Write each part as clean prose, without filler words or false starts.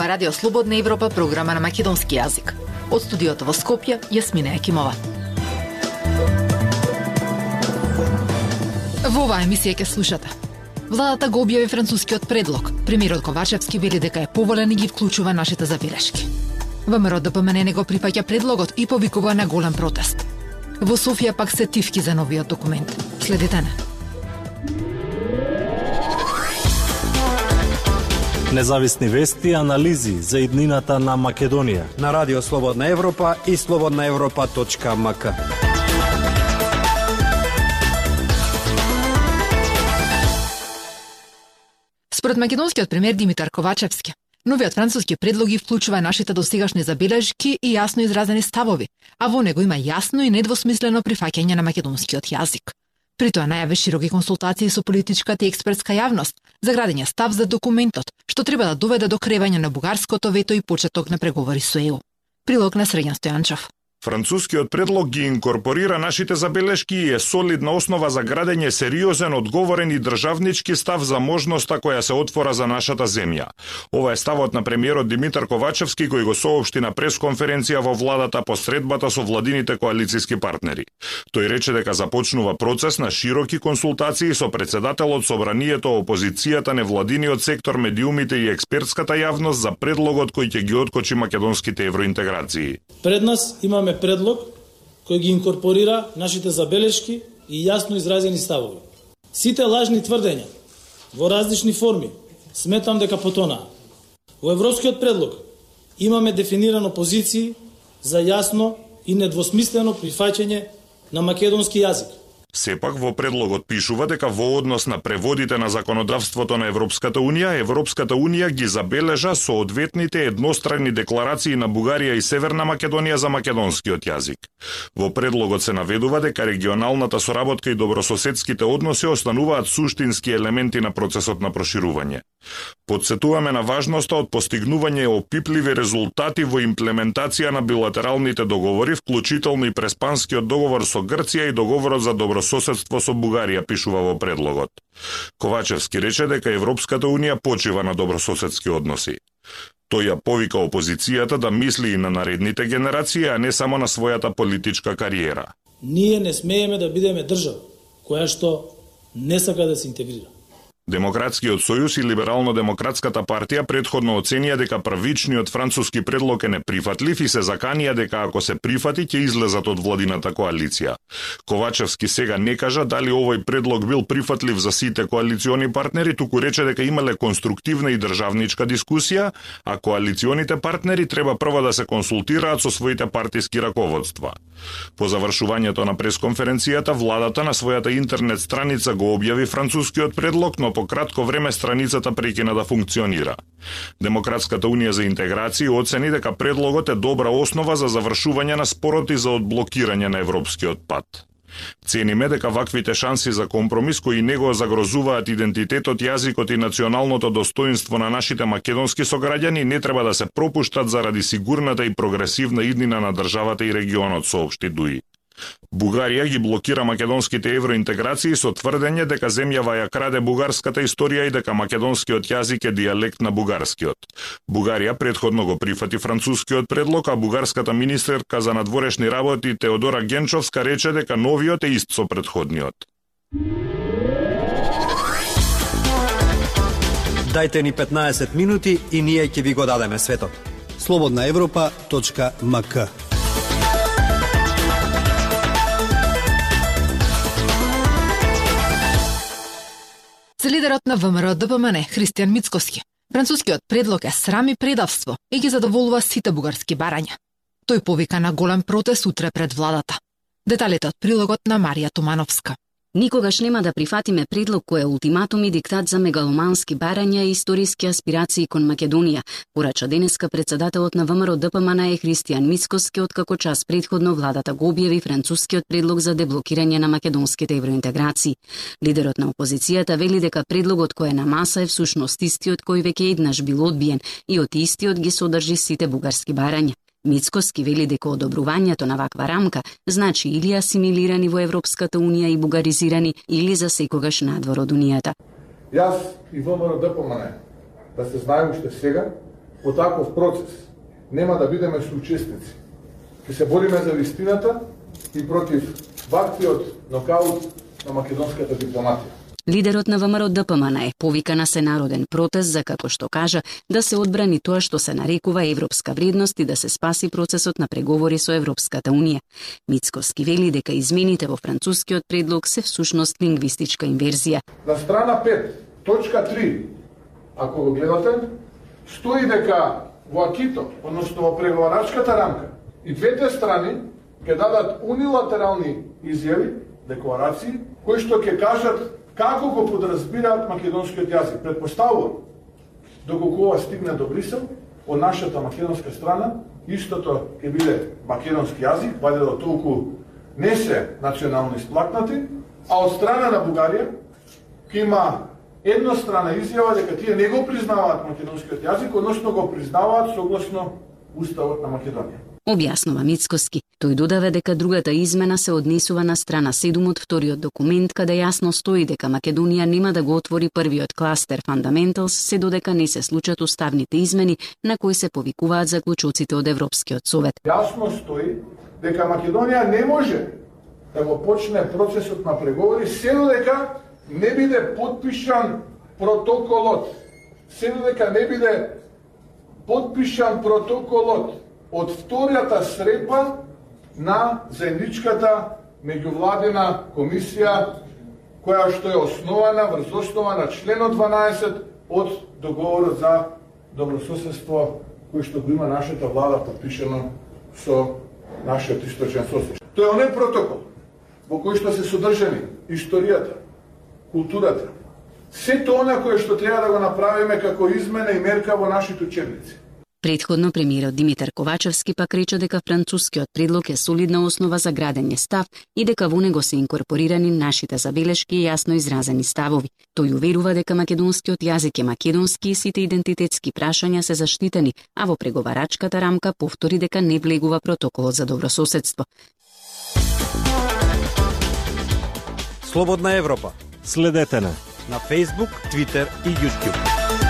Радио Слободна Европа, програма на македонски јазик. Од студиото во Скопје, Јасмина Екимова. Во оваа емисија ќе слушате. Владата го објави францускиот предлог. Премиерот Ковачевски вели дека е поволен и ги вклучува нашите забелешки. ВМРО ДПМН не го прифаќа предлогот и повикува на голем протест. Во Софија пак се тивки за новиот документ. Следете не. Независни вести и анализи за иднината на Македонија на Радио Слободна Европа и slobodnaevropa.mk. Според македонскиот премиер Димитар Ковачевски, новиот француски предлог ги вклучува нашите досегашни забелешки и јасно изразени ставови, а во него има јасно и недвосмислено прифаќање на македонскиот јазик. При тоа најави широки консултации со политичката и експертска јавност за градење став за документот, што треба да доведе до кревање на бугарското вето и почеток на преговори со ЕУ. Прилог на Среѓан Стојанчов. Францускиот предлог ги инкорпорира нашите забелешки и е солидна основа за градење сериозен, одговорен и државнички став за можноста која се отвора за нашата земја. Ова е ставот на премиерот Димитар Ковачевски, кој го соопшти на пресконференција во владата по средбата со владините коалициски партнери. Тој рече дека започнува процес на широки консултации со председателот, собранието, опозицијата, невладиниот сектор, медиумите и експертската јавност за предлогот кој ќе ги откочи македонските евроинтеграции. Пред нас имаме предлог кој ги инкорпорира нашите забелешки и јасно изразени ставови. Сите лажни тврдења во различни форми сметам дека потонаа. Во европскиот предлог имаме дефинирано позиции за јасно и недвосмислено прифаќање на македонски јазик. Сепак во предлогот пишува дека во однос на преводите на законодавството на Европската Унија ги забележа соодветните едностранни декларации на Бугарија и Северна Македонија за македонскиот јазик. Во предлогот се наведува дека регионалната соработка и добрососедските односи остануваат суштински елементи на процесот на проширување. Подсетуваме на важноста од постигнување опипливи резултати во имплементација на билатералните договори, вклучително и преспанскиот договор со Грција и договорот за добрососедство со Бугарија, пишува во предлогот. Ковачевски рече дека Европската Унија почива на добрососедски односи. Тој ја повика опозицијата да мисли и на наредните генерации, а не само на својата политичка кариера. Ние не смееме да бидеме држава која што не сака да се интегрира. Демократскиот сојуз и Либерално-демократската партија претходно оценија дека првичниот француски предлог е неприфатлив и се заканија дека ако се прифати ќе излезат од владината коалиција. Ковачевски сега не кажа дали овој предлог бил прифатлив за сите коалициони партнери, туку рече дека имале конструктивна и државничка дискусија, а коалиционите партнери треба прво да се консултираат со своите партиски раководства. По завршувањето на пресконференцијата, владата на својата интернет страница го објави францускиот предлог, но по кратко време страницата прекина да функционира. Демократската унија за интеграција оцени дека предлогот е добра основа за завршување на спорот и за одблокирање на европскиот пат. Цениме дека ваквите шанси за компромис кои не го загрозуваат идентитетот, јазикот и националното достоинство на нашите македонски сограѓани не треба да се пропуштат заради сигурната и прогресивна иднина на државата и регионот, соопшти Дуи. Бугарија ги блокира македонските евроинтеграции со тврдење дека земјава ја краде бугарската историја и дека македонскиот јазик е дијалект на бугарскиот. Бугарија претходно го прифати францускиот предлог, а бугарската министерка за надворешни работи Теодора Генчовска рече дека новиот е ист со претходниот. Дајте ни 15 минути и ние ќе ви го дадеме светот. slobodnaevropa.mk. За лидерот на ВМРО ДПМН Христијан Мицкоски, францускиот предлог е срам и предавство и ги задоволува сите бугарски барања. Тој повика на голем протест утре пред владата. Деталите од прилогот на Марија Тумановска. Никогаш нема да прифатиме предлог кој е ултиматум и диктат за мегаломански барања и историски аспирации кон Македонија, порача денеска председателот на ВМРО ДПМН Христијан Мицкоски, откако час предходно владата го објави францускиот предлог за деблокирање на македонските евроинтеграции. Лидерот на опозицијата вели дека предлогот кој е на маса е всушност истиот кој веќе еднаш бил одбиен и од истиот ги содржи сите бугарски барања. Мицкоски вели дека одобрувањето на ваква рамка значи или асимилирани во Европската Унија и бугаризирани, или за секогаш надвор од Унијата. Јас и ВМРО ДПМН, да се знае уште сега, во таков процес нема да бидеме соучесници. Ќе се бориме за вистината и против ваквиот нокаут на македонската дипломатија. Лидерот на ВМРО ДПМН повика на сенароден протест за, како што кажа, да се одбрани тоа што се нарекува европска вредност и да се спаси процесот на преговори со Европската Унија. Мицкоски вели дека измените во францускиот предлог се всушност лингвистичка инверзија. На страна 5, точка 3, ако го гледате, стои дека во акито, односно во преговарачката рамка, и двете страни ќе дадат унилатерални изјави, декларации, кои што ќе кажат како го подразбираат македонскиот јазик. Предпоставувам, доколку ова стигне до Брисел, од нашата македонска страна, истото ќе биде македонски јазик, вајде до толку не се национално исплакнати, а од страна на Бугарија ќе има еднострана изјава дека тие не го признаваат македонскиот јазик, односно го признаваат согласно Уставот на Македонија. Објаснува Мицкоски. Тој додава дека другата измена се однесува на страна 7 од вториот документ, каде јасно стои дека Македонија нема да го отвори првиот кластер Fundamentals, се додека не се случат уставните измени на кои се повикуваат заклучоците од Европскиот совет. Јасно стои дека Македонија не може да го почне процесот на преговори се додека не биде потпишан протоколот. Се додека не биде потпишан протоколот од втората средба на заедничката меѓувладина комисија, која што е основана врз основа на членот 12 од договорот за добрососедство, кој што го има нашата влада подпишано со нашиот источен сосед. Тој е оној протокол во кој што се содржани историјата, културата, сето она кое што треба да го направиме како измена и мерка во нашите учебници. Предходно премиерот Димитар Ковачевски пак рече дека францускиот предлог е солидна основа за градење став и дека во него се инкорпорирани нашите забелешки и јасно изразени ставови. Тој уверува дека македонскиот јазик е македонски и сите идентитетски прашања се заштитени, а во преговарачката рамка повтори дека не влегува протоколот за добрососедство. Слободна Европа. Следете на Facebook, Twitter и YouTube.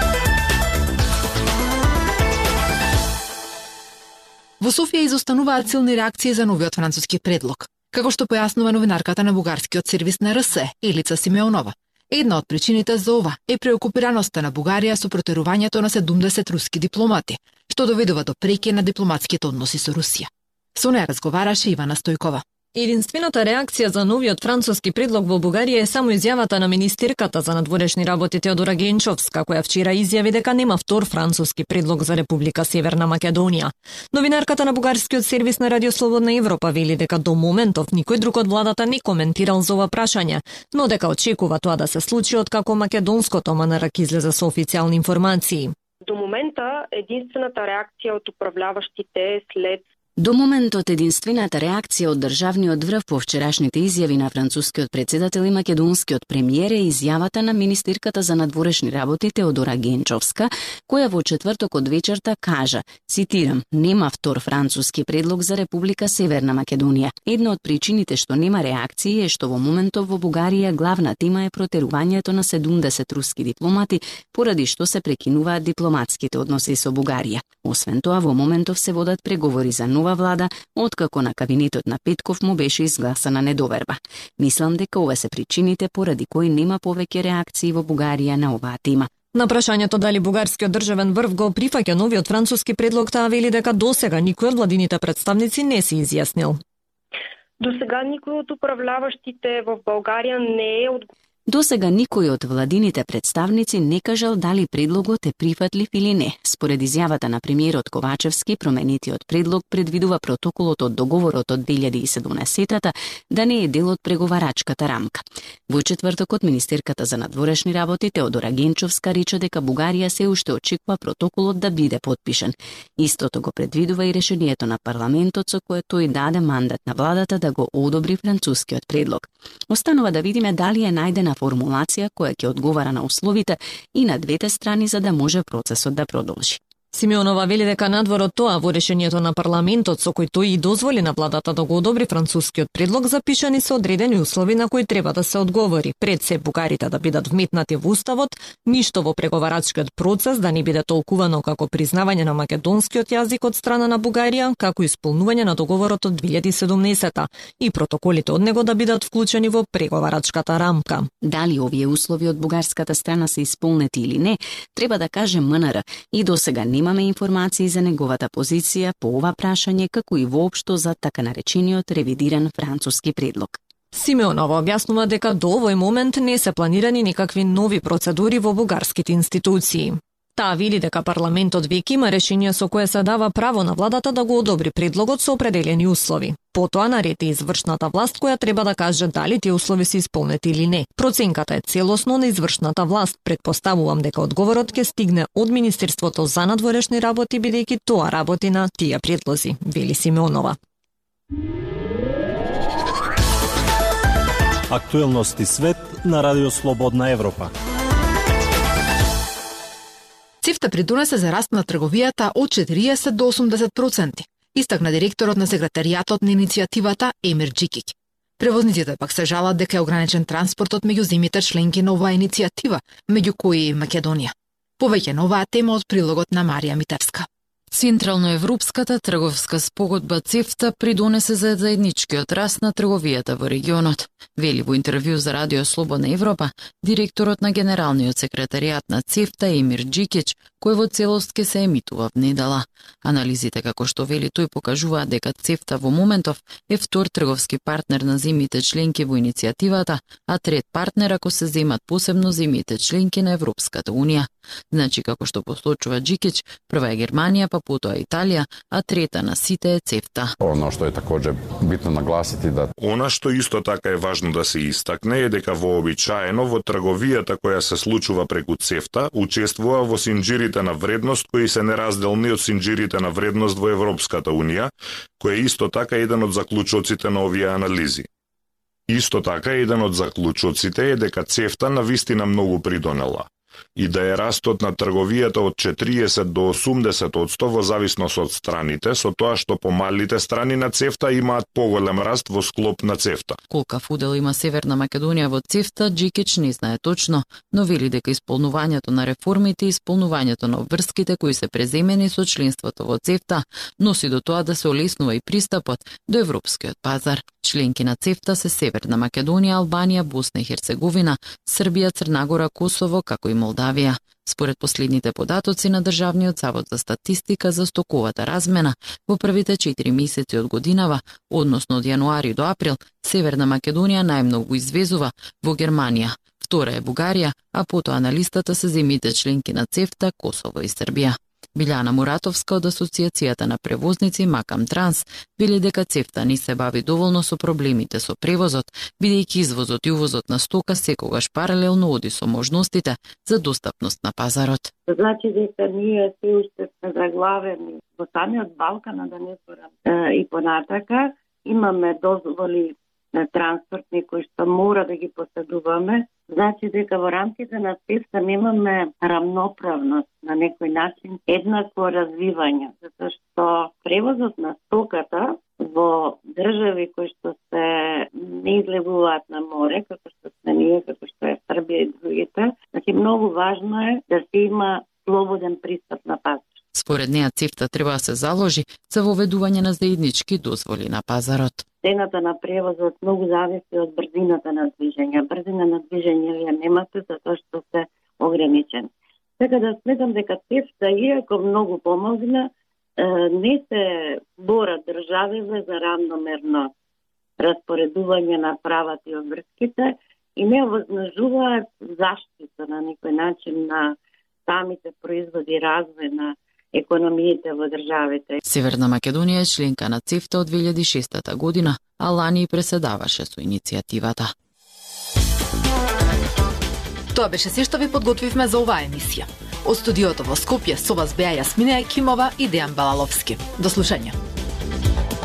Во Софија изостануваат силни реакции за новиот француски предлог, како што појаснува новинарката на бугарскиот сервис на РС, Елица Симеонова. Една од причините за ова е преокупираноста на Бугарија со протерувањето на 70 руски дипломати, што доведува до прекин на дипломатските односи со Русија. Со неја разговараше Ивана Стојкова. Единствената реакција за новиот француски предлог во Бугарија е само изјавата на министерката за надворешни работи Теодора Генчовска, која вчера изјави дека нема втор француски предлог за Република Северна Македонија. Новинарката на бугарскиот сервис на Радио Слободна Европа вели дека до моментов никој друг од владата не коментирал за ова прашање, но дека очекува тоа да се случи откако македонското МНР излезе со официјални информации. До момента единствената реакција од управляващите след До моментот единствената реакција од државниот врв по вчерашните изјави на францускиот председател и македонскиот премиер е изјавата на министерката за надворешни работи Теодора Генчовска, која во четврток од вечерта кажа, цитирам, нема втор француски предлог за Република Северна Македонија. Една од причините што нема реакции е што во моментов во Бугарија главна тема е протерувањето на 70 руски дипломати, поради што се прекинуваат дипломатските односи со Бугарија. Освен тоа, во моментов се водат преговори за нова влада, откако на кабинетот на Петков му беше изгласана недоверба. Мислам дека ова се причините поради кои нема повеќе реакции во Бугарија на оваа тема. На прашањето дали бугарскиот државен врв го прифаќа новиот француски предлог, таа вели дека досега никој од владините представници не се изјаснил. Досега никој од управляващите во Българија не е Досега никој од владините представници не кажал дали предлогот е прифатлив или не. Според изјавата на премиерот Ковачевски, променетиот предлог предвидува протоколот од договорот од 2017-та да не е дел од преговарачката рамка. Во четвртокот министерката за надворешни работи Теодора Генчовска рече дека Бугарија се уште очекува протоколот да биде потпишан. Истото го предвидува и решението на парламентот со кое тој даде мандат на владата да го одобри францускиот предлог. Останува да видиме дали е најдена формулација која ќе одговара на условите и на двете страни за да може процесот да продолжи. Симеонова вели дека надвор од тоа во решението на парламентот со кој тој и дозволи на владата да го одобри францускиот предлог, запишани се одредени услови на кои треба да се одговори. Пред се бугарите да бидат вметнати во уставот, ништо во преговарачкиот процес да не биде толкувано како признавање на македонскиот јазик од страна на Бугарија, како исполнување на договорот од 2017 и протоколите од него да бидат вклучени во преговарачката рамка. Дали овие услови од бугарската страна се исполнети или не, треба да каже МНР и досега немаме информации за неговата позиција по ова прашање, како и воопшто за така наречениот ревидиран француски предлог. Симеонова објаснува дека до овој момент не се планирани никакви нови процедури во бугарските институции. Таа вели дека парламентот веќе има решение со кое се дава право на владата да го одобри предлогот со определени услови. Потоа наред е извршната власт која треба да каже дали тие услови се исполнети или не. Проценката е целосно на извршната власт. Предпоставувам дека одговорот ќе стигне од Министерството за надворешни работи, бидејќи тоа работи на тие предлози, вели Симеонова. Актуелности свет на Радио Слободна Европа. ЦЕФТА придонесе за раст на трговијата од 40 до 80%, истакна директорот на секретаријатот на иницијативата Емир Џикиќ. Превозниците пак се жалат дека е ограничен транспортот меѓу земјите членки на оваа иницијатива, меѓу кои и Македонија. Повеќе на оваа тема од прилогот на Марија Митевска. Централноевропската трговска спогодба ЦЕФТА придонесе за заедничкиот раст на трговијата во регионот, вели во интервју за Радио Слободна Европа директорот на Генералниот секретаријат на ЦЕФТА Емир Џикиќ, кој во целост ке се емитува внедела. Анализите, како што вели тој, покажуваат дека ЦЕФТА во моментов е втор трговски партнер на земјите членки во иницијативата, а трет партнер ако се земат посебно земјите членки на Европската Унија. Значи, како што посочува Џикиќ, прва е Германија, па потоа Италија, а трета на сите е ЦЕФТА. Оно што е такоđe битно нагласити да Она што исто така е важно да се истакне е дека вообичаено во трговијата која се случува преку ЦЕФТА учествува во синџирите на вредност кои се неразделни од синџирите на вредност во Европската Унија, кој е исто така еден од заклучоците на овие анализи. Исто така еден од заклучоците е дека ЦЕФТА навистина многу придонела и да е растот на трговијата од 40 до 80% во зависност од страните, со тоа што помалите страни на ЦЕФТА имаат поголем раст во склоп на ЦЕФТА. Колкав удел има Северна Македонија во ЦЕФТА, Џикиќ не знае точно, но вели дека исполнувањето на реформите и исполнувањето на обврските кои се преземени со членството во ЦЕФТА носи до тоа да се олеснува и пристапот до европскиот пазар. Членки на ЦЕФТА се Северна Македонија, Албанија, Босна и Херцеговина, Србија, Црнагора, Косово, како и Молдавија. Според последните податоци на Државниот завод за статистика за стоковата размена во првите 4 месеци од годинава, односно од јануари до април, Северна Македонија најмногу извезува во Германија. Втора е Бугарија, а потоа на листата се земјите членки на ЦЕФТА, Косово и Србија. Билјана Муратовска од Асоциацијата на превозници Макам Транс вели дека ЦЕФТА не се бави доволно со проблемите со превозот, бидејќи извозот и увозот на стока секогаш паралелно оди со можностите за достапност на пазарот. Значи дека ние се уште сме заглавени во самиот Балкан, да не порам. И понатака имаме дозволи на транспортни кои што мора да ги поседуваме. Значи дека во рамките на ЦЕФТА немаме рамноправност на некој начин, еднакво развивање, затоа што превозот на стоката во држави кои што се не излегуваат на море, како што сме ние, како што е Србија и другите, значи многу важно е да се има слободен пристап на пазар. Според неа ЦЕФТА треба да се заложи за воведување на заеднички дозволи на пазарот. Цената на превозот многу зависи од брзината на движење. Брзина на движење ја немате затоа што се ограничен. Така да сметам дека ЦЕФТА, иако многу помогна, не се борат државите за равномерно распоредување на правата и обврските и не овозможуваат заштита на некој начин на самите производи и развој на економиите во државите. Северна Македонија е членка на ЦЕФТА од 2006 година, а лани и преседаваше со иницијативата. Тоа беше се што ви подготвивме за оваа емисија. Од студиото во Скопје со вас беа Јасмина Екимова и Дејан Балаловски. До слушање.